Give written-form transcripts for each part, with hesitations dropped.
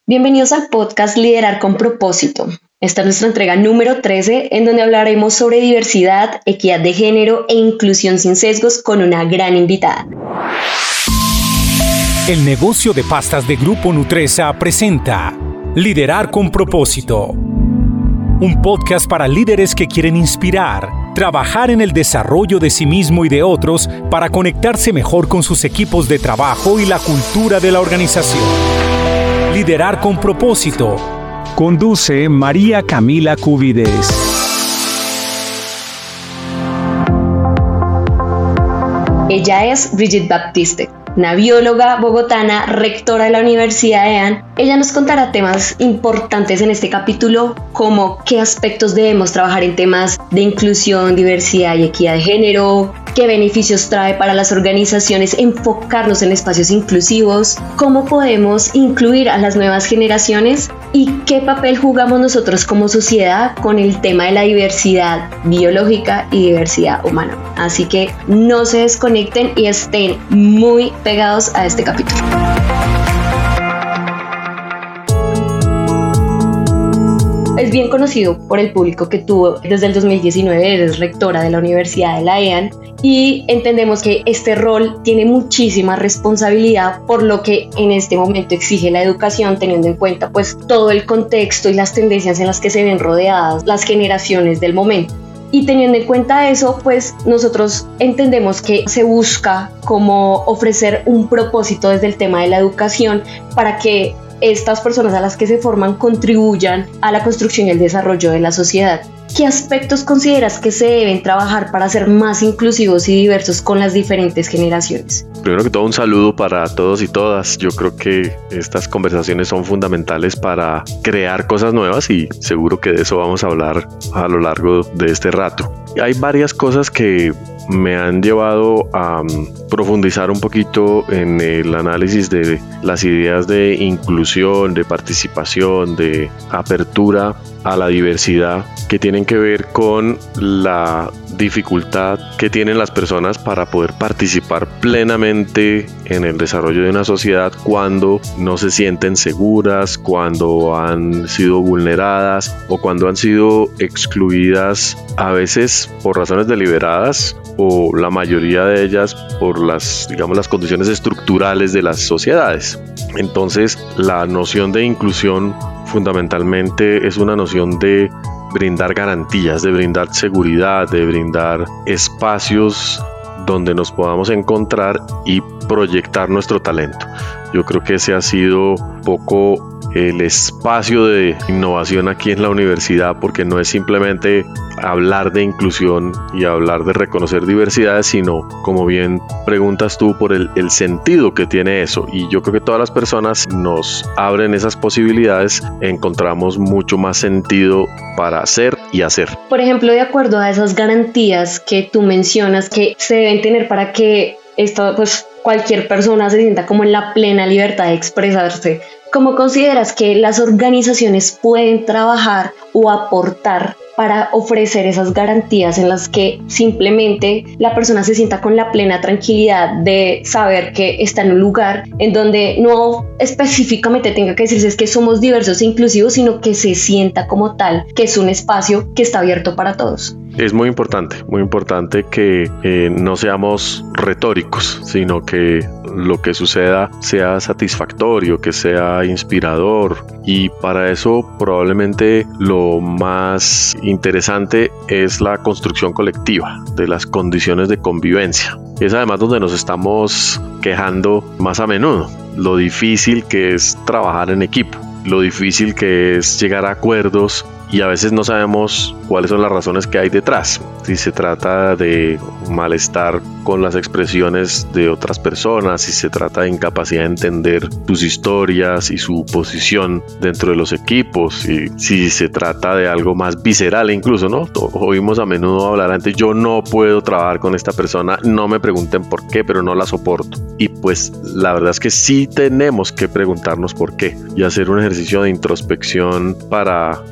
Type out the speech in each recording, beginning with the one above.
Bienvenidos al podcast Liderar con Propósito. Esta es nuestra entrega número 13, en donde hablaremos sobre diversidad, equidad de género e inclusión sin sesgos con una gran invitada. El negocio de pastas de Grupo Nutresa presenta Liderar con Propósito, un podcast para líderes que quieren inspirar, trabajar en el desarrollo de sí mismo y de otros para conectarse mejor con sus equipos de trabajo y la cultura de la organización. Liderar con Propósito. Conduce María Camila Cubides. Ella es Brigitte Baptiste, una bióloga bogotana, rectora de la Universidad de EAN. Ella nos contará temas importantes en este capítulo, como qué aspectos debemos trabajar en temas de inclusión, diversidad y equidad de género, qué beneficios trae para las organizaciones enfocarnos en espacios inclusivos, cómo podemos incluir a las nuevas generaciones y qué papel jugamos nosotros como sociedad con el tema de la diversidad biológica y diversidad humana. Así que no se desconecten y estén muy pegados a este capítulo. Es bien conocido por el público que tuvo desde el 2019, eres rectora de la Universidad de la EAN, y entendemos que este rol tiene muchísima responsabilidad por lo que en este momento exige la educación, teniendo en cuenta pues todo el contexto y las tendencias en las que se ven rodeadas las generaciones del momento. Y teniendo en cuenta eso, pues nosotros entendemos que se busca como ofrecer un propósito desde el tema de la educación para que estas personas a las que se forman contribuyan a la construcción y el desarrollo de la sociedad. ¿Qué aspectos consideras que se deben trabajar para ser más inclusivos y diversos con las diferentes generaciones? Primero que todo, un saludo para todos y todas. Yo creo que estas conversaciones son fundamentales para crear cosas nuevas y seguro que de eso vamos a hablar a lo largo de este rato. Hay varias cosas que me han llevado a profundizar un poquito en el análisis de las ideas de inclusión, de participación, de apertura a la diversidad, que tienen que ver con la dificultad que tienen las personas para poder participar plenamente en el desarrollo de una sociedad cuando no se sienten seguras, cuando han sido vulneradas o cuando han sido excluidas, a veces por razones deliberadas o la mayoría de ellas por las condiciones estructurales de las sociedades. Entonces, la noción de inclusión fundamentalmente es una noción de brindar garantías, de brindar seguridad, de brindar espacios donde nos podamos encontrar y proyectar nuestro talento. Yo creo que ese ha sido un poco el espacio de innovación aquí en la universidad, porque no es simplemente hablar de inclusión y hablar de reconocer diversidades, sino, como bien preguntas tú, por el sentido que tiene eso. Y yo creo que todas las personas nos abren esas posibilidades, encontramos mucho más sentido para hacer y hacer. Por ejemplo, de acuerdo a esas garantías que tú mencionas que se deben tener para que cualquier persona se sienta como en la plena libertad de expresarse, ¿cómo consideras que las organizaciones pueden trabajar o aportar para ofrecer esas garantías en las que simplemente la persona se sienta con la plena tranquilidad de saber que está en un lugar en donde no específicamente tenga que decirse es que somos diversos e inclusivos, sino que se sienta como tal, que es un espacio que está abierto para todos? Es muy importante que no seamos retóricos, sino que lo que suceda sea satisfactorio, que sea inspirador, y para eso probablemente lo más interesante es la construcción colectiva de las condiciones de convivencia. Es además donde nos estamos quejando más a menudo, lo difícil que es trabajar en equipo, lo difícil que es llegar a acuerdos, y a veces no sabemos cuáles son las razones que hay detrás. Si se trata de malestar con las expresiones de otras personas, si se trata de incapacidad de entender sus historias y su posición dentro de los equipos, y si se trata de algo más visceral incluso, ¿no? Oímos a menudo hablar antes, yo no puedo trabajar con esta persona, no me pregunten por qué, pero no la soporto. Y pues la verdad es que sí tenemos que preguntarnos por qué y hacer un ejercicio de introspección para encontrar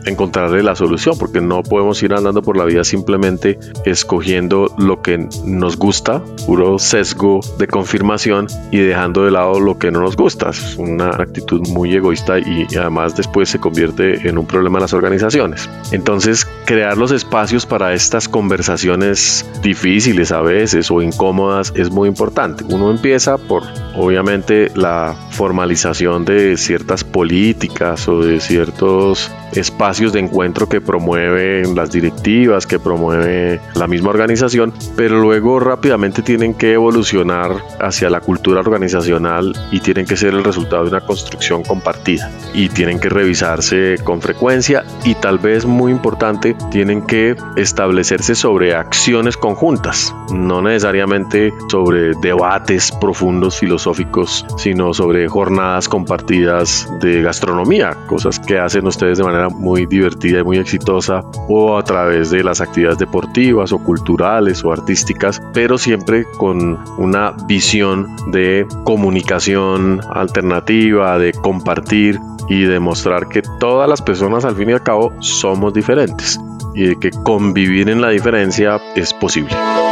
encontrarle la solución, porque no podemos ir andando por la vida simplemente escogiendo lo que nos gusta, puro sesgo de confirmación, y dejando de lado lo que no nos gusta. Es una actitud muy egoísta y además después se convierte en un problema en las organizaciones. Entonces, crear los espacios para estas conversaciones difíciles a veces o incómodas es muy importante. Uno empieza por, obviamente, la formalización de ciertas políticas o de ciertos espacios de encuentro que promueven las directivas, que promueve la misma organización, pero luego rápidamente tienen que evolucionar hacia la cultura organizacional y tienen que ser el resultado de una construcción compartida y tienen que revisarse con frecuencia y, tal vez muy importante, tienen que establecerse sobre acciones conjuntas, no necesariamente sobre debates profundos filosóficos, sino sobre jornadas compartidas de gastronomía, cosas que hacen ustedes de manera muy divertida y muy exitosa, o a través de las actividades deportivas o culturales o artísticas, pero siempre con una visión de comunicación alternativa, de compartir y demostrar que todas las personas al fin y al cabo somos diferentes y de que convivir en la diferencia es posible.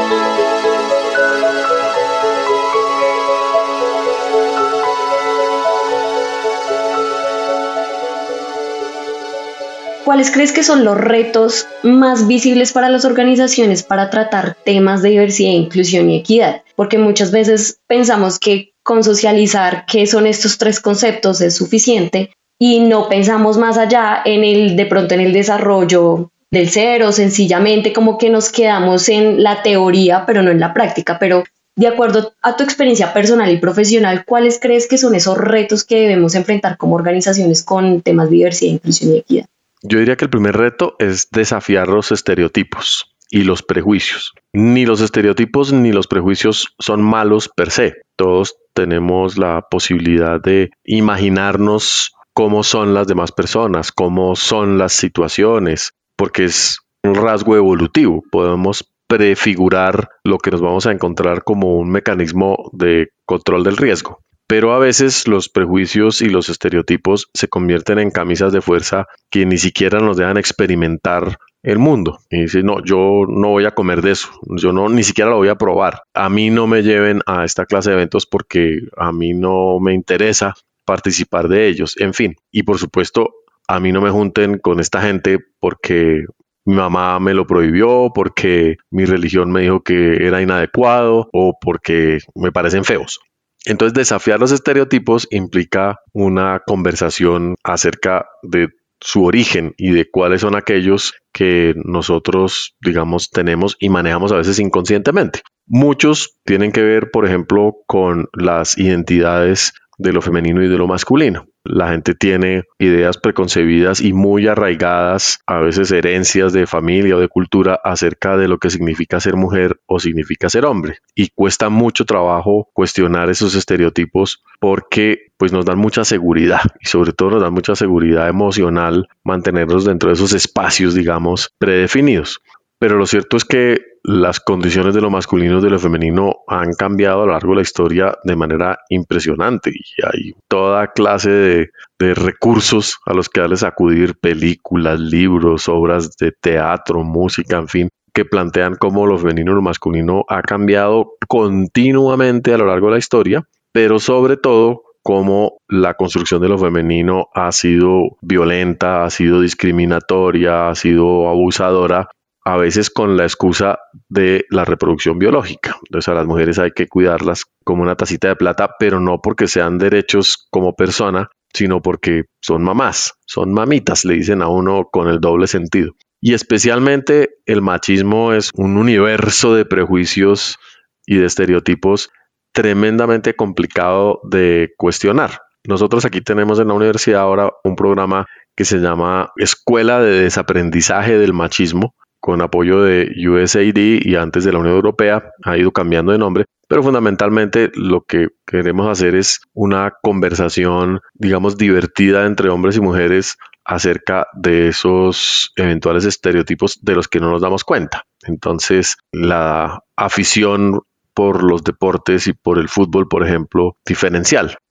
¿Cuáles crees que son los retos más visibles para las organizaciones para tratar temas de diversidad, inclusión y equidad? Porque muchas veces pensamos que con socializar qué son estos tres conceptos es suficiente y no pensamos más allá de pronto en el desarrollo del ser, o sencillamente como que nos quedamos en la teoría pero no en la práctica. Pero de acuerdo a tu experiencia personal y profesional, ¿cuáles crees que son esos retos que debemos enfrentar como organizaciones con temas de diversidad, inclusión y equidad? Yo diría que el primer reto es desafiar los estereotipos y los prejuicios. Ni los estereotipos ni los prejuicios son malos per se. Todos tenemos la posibilidad de imaginarnos cómo son las demás personas, cómo son las situaciones, porque es un rasgo evolutivo. Podemos prefigurar lo que nos vamos a encontrar como un mecanismo de control del riesgo. Pero a veces los prejuicios y los estereotipos se convierten en camisas de fuerza que ni siquiera nos dejan experimentar el mundo. Y dicen, no, yo no voy a comer de eso, yo ni siquiera lo voy a probar. A mí no me lleven a esta clase de eventos porque a mí no me interesa participar de ellos. En fin, y por supuesto, a mí no me junten con esta gente porque mi mamá me lo prohibió, porque mi religión me dijo que era inadecuado o porque me parecen feos. Entonces, desafiar los estereotipos implica una conversación acerca de su origen y de cuáles son aquellos que nosotros, digamos, tenemos y manejamos a veces inconscientemente. Muchos tienen que ver, por ejemplo, con las identidades de lo femenino y de lo masculino. La gente tiene ideas preconcebidas y muy arraigadas, a veces herencias de familia o de cultura acerca de lo que significa ser mujer o significa ser hombre. Y cuesta mucho trabajo cuestionar esos estereotipos porque pues nos dan mucha seguridad y sobre todo nos dan mucha seguridad emocional mantenernos dentro de esos espacios, digamos, predefinidos. Pero lo cierto es que las condiciones de lo masculino y de lo femenino han cambiado a lo largo de la historia de manera impresionante y hay toda clase de recursos a los que darles acudir, películas, libros, obras de teatro, música, en fin, que plantean cómo lo femenino y lo masculino ha cambiado continuamente a lo largo de la historia, pero sobre todo cómo la construcción de lo femenino ha sido violenta, ha sido discriminatoria, ha sido abusadora, a veces con la excusa de la reproducción biológica. Entonces a las mujeres hay que cuidarlas como una tacita de plata, pero no porque sean derechos como persona, sino porque son mamás, son mamitas, le dicen a uno con el doble sentido. Y especialmente el machismo es un universo de prejuicios y de estereotipos tremendamente complicado de cuestionar. Nosotros aquí tenemos en la universidad ahora un programa que se llama Escuela de Desaprendizaje del Machismo, con apoyo de USAID y antes de la Unión Europea, ha ido cambiando de nombre, pero fundamentalmente lo que queremos hacer es una conversación, digamos, divertida entre hombres y mujeres acerca de esos eventuales estereotipos de los que no nos damos cuenta. Entonces, la afición por los deportes y por el fútbol, por ejemplo, diferencial.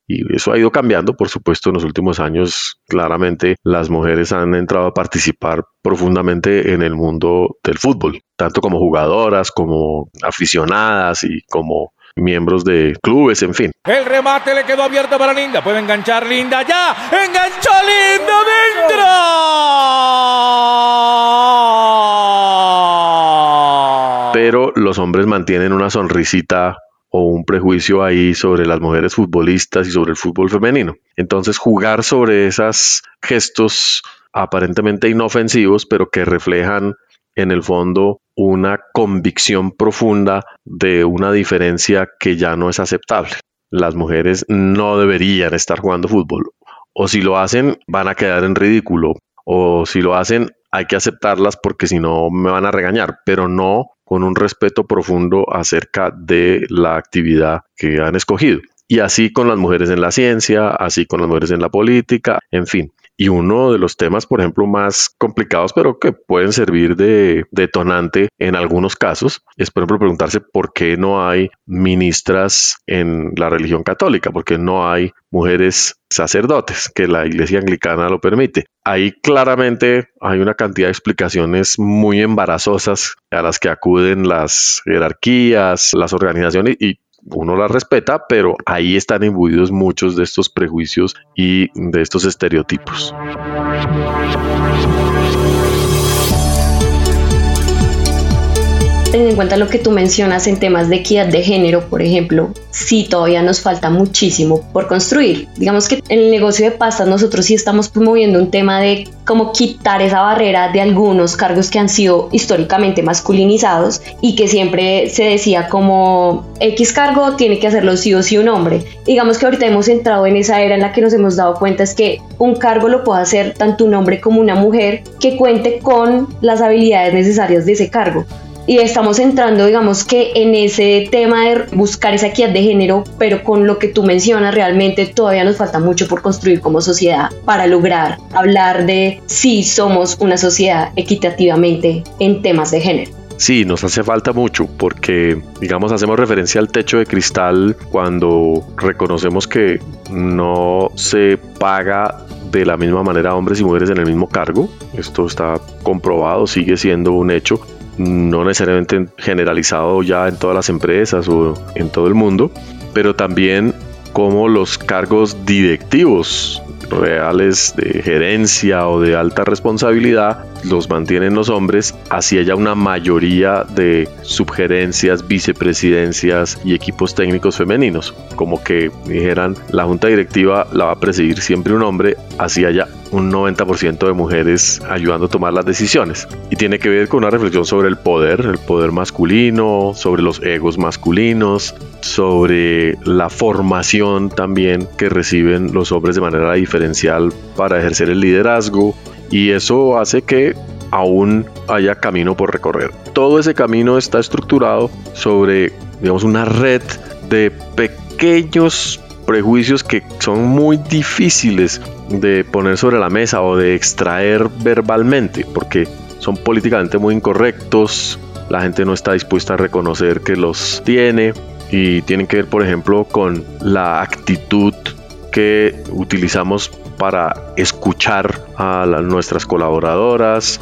Y eso ha ido cambiando, por supuesto, en los últimos años. Claramente las mujeres han entrado a participar profundamente en el mundo del fútbol, tanto como jugadoras, como aficionadas y como miembros de clubes, en fin. El remate le quedó abierto para Linda. Puede enganchar Linda ya. ¡Enganchó Linda dentro! Pero los hombres mantienen una sonrisita o un prejuicio ahí sobre las mujeres futbolistas y sobre el fútbol femenino. Entonces, jugar sobre esos gestos aparentemente inofensivos, pero que reflejan en el fondo una convicción profunda de una diferencia que ya no es aceptable. Las mujeres no deberían estar jugando fútbol, o si lo hacen van a quedar en ridículo, o si lo hacen hay que aceptarlas porque si no me van a regañar, pero no con un respeto profundo acerca de la actividad que han escogido. Y así con las mujeres en la ciencia, así con las mujeres en la política, en fin. Y uno de los temas, por ejemplo, más complicados, pero que pueden servir de detonante en algunos casos, es, por ejemplo, preguntarse por qué no hay ministras en la religión católica, por qué no hay mujeres sacerdotes, que la Iglesia Anglicana lo permite. Ahí claramente hay una cantidad de explicaciones muy embarazosas a las que acuden las jerarquías, las organizaciones, y uno la respeta, pero ahí están imbuidos muchos de estos prejuicios y de estos estereotipos. Teniendo en cuenta lo que tú mencionas en temas de equidad de género, por ejemplo, sí todavía nos falta muchísimo por construir. Digamos que en el negocio de pastas nosotros sí estamos promoviendo un tema de cómo quitar esa barrera de algunos cargos que han sido históricamente masculinizados y que siempre se decía como X cargo tiene que hacerlo sí o sí un hombre. Digamos que ahorita hemos entrado en esa era en la que nos hemos dado cuenta es que un cargo lo puede hacer tanto un hombre como una mujer que cuente con las habilidades necesarias de ese cargo. Y estamos entrando, digamos que en ese tema de buscar esa equidad de género, pero con lo que tú mencionas, realmente todavía nos falta mucho por construir como sociedad para lograr hablar de si somos una sociedad equitativamente en temas de género. Sí, nos hace falta mucho porque, digamos, hacemos referencia al techo de cristal cuando reconocemos que no se paga de la misma manera a hombres y mujeres en el mismo cargo. Esto está comprobado, sigue siendo un hecho. No necesariamente generalizado ya en todas las empresas o en todo el mundo, pero también como los cargos directivos reales de gerencia o de alta responsabilidad los mantienen los hombres, así haya una mayoría de subgerencias, vicepresidencias y equipos técnicos femeninos, como que dijeran la junta directiva la va a presidir siempre un hombre, así haya un 90% de mujeres ayudando a tomar las decisiones. Y tiene que ver con una reflexión sobre el poder masculino, sobre los egos masculinos, sobre la formación también que reciben los hombres de manera diferencial para ejercer el liderazgo, y eso hace que aún haya camino por recorrer. Todo ese camino está estructurado sobre, digamos, una red de pequeños prejuicios que son muy difíciles de poner sobre la mesa o de extraer verbalmente, porque son políticamente muy incorrectos, la gente no está dispuesta a reconocer que los tiene, y tienen que ver, por ejemplo, con la actitud que utilizamos para escuchar a nuestras colaboradoras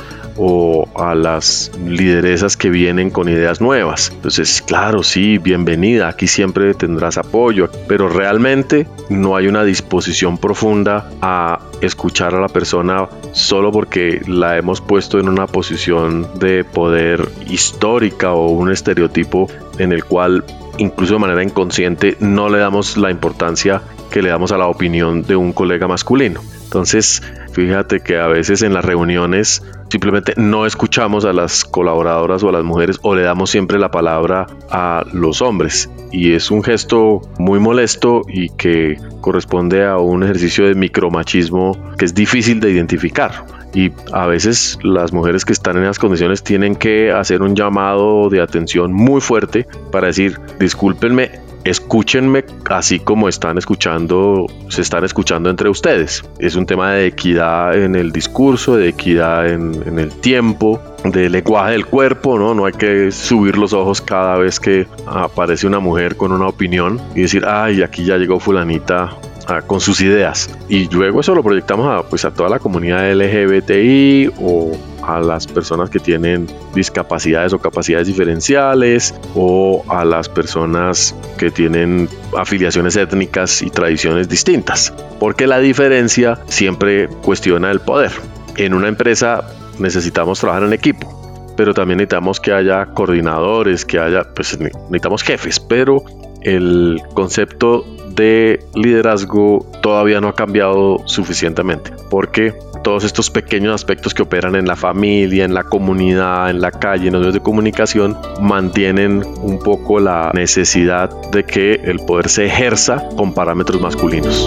o a las lideresas que vienen con ideas nuevas. Entonces, claro, sí, bienvenida, aquí siempre tendrás apoyo, pero realmente no hay una disposición profunda a escuchar a la persona solo porque la hemos puesto en una posición de poder histórica o un estereotipo en el cual incluso de manera inconsciente no le damos la importancia que le damos a la opinión de un colega masculino. Entonces, fíjate que a veces en las reuniones simplemente no escuchamos a las colaboradoras o a las mujeres, o le damos siempre la palabra a los hombres, y es un gesto muy molesto y que corresponde a un ejercicio de micromachismo que es difícil de identificar. Y a veces las mujeres que están en esas condiciones tienen que hacer un llamado de atención muy fuerte para decir, discúlpenme, escúchenme así como se están escuchando entre ustedes. Es un tema de equidad en el discurso, de equidad en el tiempo, de lenguaje del cuerpo, ¿no? No hay que subir los ojos cada vez que aparece una mujer con una opinión y decir, ay, aquí ya llegó fulanita con sus ideas, y luego eso lo proyectamos a toda la comunidad LGBTI o a las personas que tienen discapacidades o capacidades diferenciales, o a las personas que tienen afiliaciones étnicas y tradiciones distintas, porque la diferencia siempre cuestiona el poder. En una empresa necesitamos trabajar en equipo, pero también necesitamos que haya coordinadores, necesitamos jefes, pero el concepto de liderazgo todavía no ha cambiado suficientemente, porque todos estos pequeños aspectos que operan en la familia, en la comunidad, en la calle, en los medios de comunicación, mantienen un poco la necesidad de que el poder se ejerza con parámetros masculinos.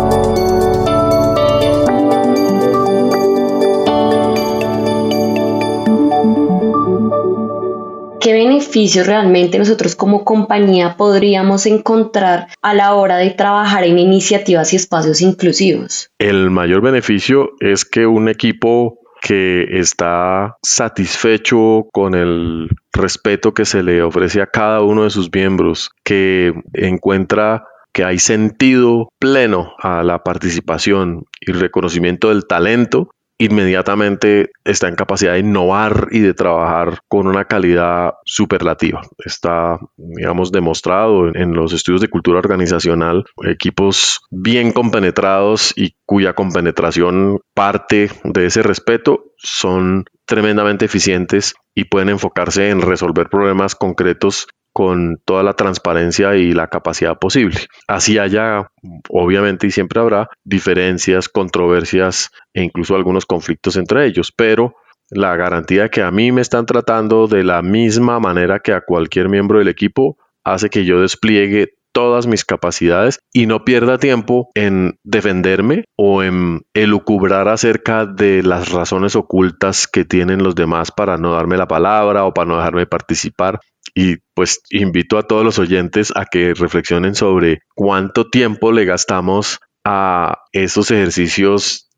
¿Qué beneficios realmente nosotros como compañía podríamos encontrar a la hora de trabajar en iniciativas y espacios inclusivos? El mayor beneficio es que un equipo que está satisfecho con el respeto que se le ofrece a cada uno de sus miembros, que encuentra que hay sentido pleno a la participación y reconocimiento del talento, inmediatamente está en capacidad de innovar y de trabajar con una calidad superlativa. Está, demostrado en los estudios de cultura organizacional. Equipos bien compenetrados y cuya compenetración parte de ese respeto son tremendamente eficientes y pueden enfocarse en resolver problemas concretos con toda la transparencia y la capacidad posible. Así haya, obviamente, y siempre habrá diferencias, controversias e incluso algunos conflictos entre ellos, pero la garantía de que a mí me están tratando de la misma manera que a cualquier miembro del equipo hace que yo despliegue todas mis capacidades y no pierda tiempo en defenderme o en elucubrar acerca de las razones ocultas que tienen los demás para no darme la palabra o para no dejarme participar. Y pues invito a todos los oyentes a que reflexionen sobre cuánto tiempo le gastamos a esos ejercicios,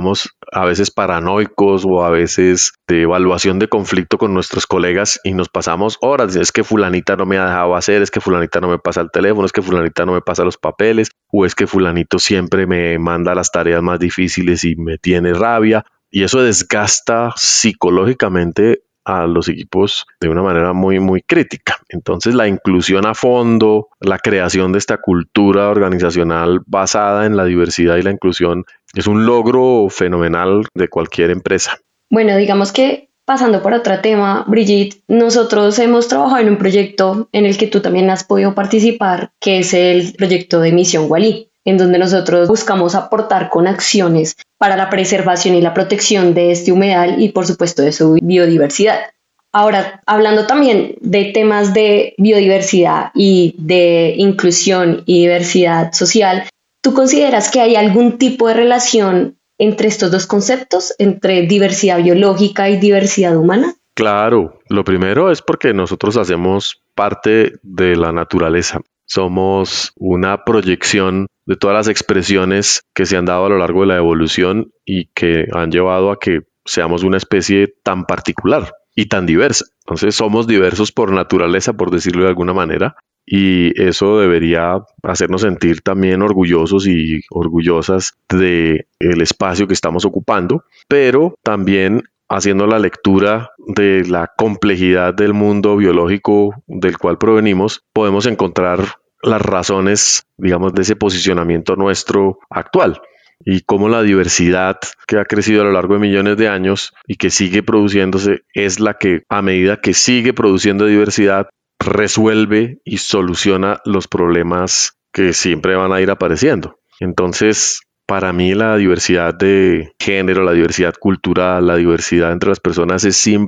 a veces paranoicos o a veces de evaluación de conflicto con nuestros colegas, y nos pasamos horas. Es que fulanita no me ha dejado hacer, es que fulanita no me pasa el teléfono, es que fulanita no me pasa los papeles, o es que fulanito siempre me manda las tareas más difíciles y me tiene rabia. Y eso desgasta psicológicamente a los equipos de una manera muy, muy crítica. Entonces, la inclusión a fondo, la creación de esta cultura organizacional basada en la diversidad y la inclusión es un logro fenomenal de cualquier empresa. Bueno, digamos que pasando por otro tema, Brigitte, nosotros hemos trabajado en un proyecto en el que tú también has podido participar, que es el proyecto de Misión Walí, en donde nosotros buscamos aportar con acciones para la preservación y la protección de este humedal y, por supuesto, de su biodiversidad. Ahora, hablando también de temas de biodiversidad y de inclusión y diversidad social, ¿tú consideras que hay algún tipo de relación entre estos dos conceptos, entre diversidad biológica y diversidad humana? Claro, lo primero es porque nosotros hacemos parte de la naturaleza. Somos una proyección de todas las expresiones que se han dado a lo largo de la evolución y que han llevado a que seamos una especie tan particular y tan diversa. Entonces somos diversos por naturaleza, por decirlo de alguna manera, y eso debería hacernos sentir también orgullosos y orgullosas del espacio que estamos ocupando, pero también haciendo la lectura de la complejidad del mundo biológico del cual provenimos, podemos encontrar las razones, de ese posicionamiento nuestro actual, y cómo la diversidad que ha crecido a lo largo de millones de años y que sigue produciéndose es la que, a medida que sigue produciendo diversidad, resuelve y soluciona los problemas que siempre van a ir apareciendo. Entonces, para mí la diversidad de género, la diversidad cultural, la diversidad entre las personas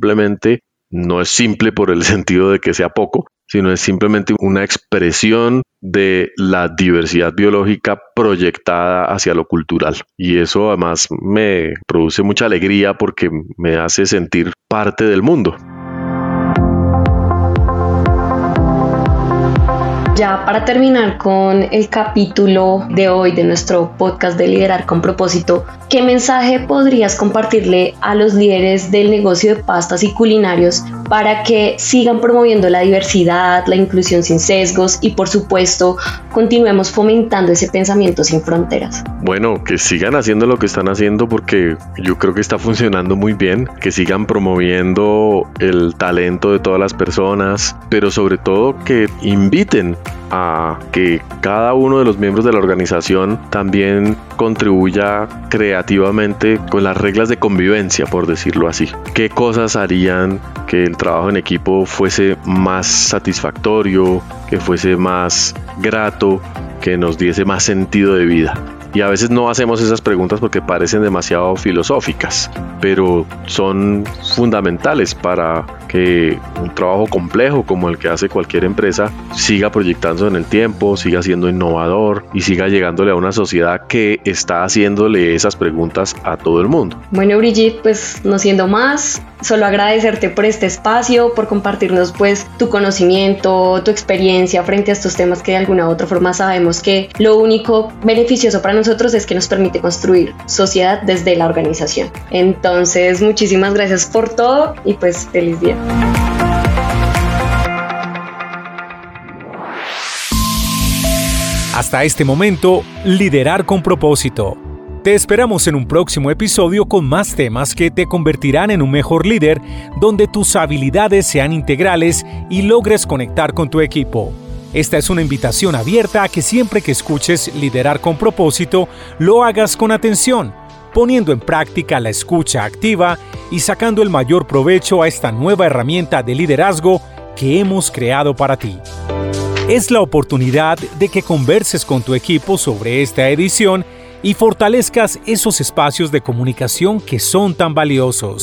no es simple por el sentido de que sea poco, sino es simplemente una expresión de la diversidad biológica proyectada hacia lo cultural. Y eso además me produce mucha alegría porque me hace sentir parte del mundo. Ya para terminar con el capítulo de hoy de nuestro podcast de Liderar con Propósito, ¿qué mensaje podrías compartirle a los líderes del negocio de pastas y culinarios para que sigan promoviendo la diversidad, la inclusión sin sesgos y, por supuesto, continuemos fomentando ese pensamiento sin fronteras? Bueno, que sigan haciendo lo que están haciendo porque yo creo que está funcionando muy bien, que sigan promoviendo el talento de todas las personas, pero sobre todo que inviten a que cada uno de los miembros de la organización también contribuya creativamente con las reglas de convivencia, por decirlo así. ¿Qué cosas harían que el trabajo en equipo fuese más satisfactorio, que fuese más grato, que nos diese más sentido de vida? Y a veces no hacemos esas preguntas porque parecen demasiado filosóficas, pero son fundamentales para que un trabajo complejo como el que hace cualquier empresa siga proyectándose en el tiempo, siga siendo innovador y siga llegándole a una sociedad que está haciéndole esas preguntas a todo el mundo. Bueno, Brigitte, pues no siendo más, solo agradecerte por este espacio, por compartirnos pues tu conocimiento, tu experiencia frente a estos temas que de alguna u otra forma sabemos que lo único beneficioso para nosotros es que nos permite construir sociedad desde la organización. Entonces, muchísimas gracias por todo y pues feliz día. Hasta este momento, Liderar con Propósito. Te esperamos en un próximo episodio con más temas que te convertirán en un mejor líder, donde tus habilidades sean integrales y logres conectar con tu equipo. Esta es una invitación abierta a que siempre que escuches Liderar con Propósito, lo hagas con atención, poniendo en práctica la escucha activa y sacando el mayor provecho a esta nueva herramienta de liderazgo que hemos creado para ti. Es la oportunidad de que converses con tu equipo sobre esta edición y fortalezcas esos espacios de comunicación que son tan valiosos.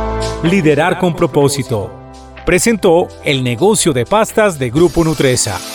Liderar con Propósito. Presentó el negocio de pastas de Grupo Nutresa.